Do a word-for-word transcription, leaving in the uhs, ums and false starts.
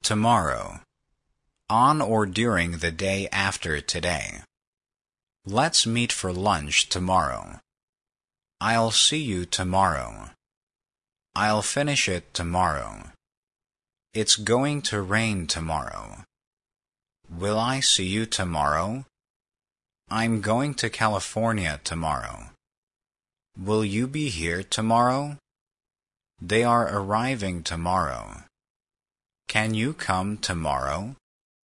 Tomorrow. On or during the day after today. Let's meet for lunch tomorrow. I'll see you tomorrow. I'll finish it tomorrow. It's going to rain tomorrow. Will I see you tomorrow? I'm going to California tomorrow. Will you be here tomorrow? They are arriving tomorrow. Can you come tomorrow?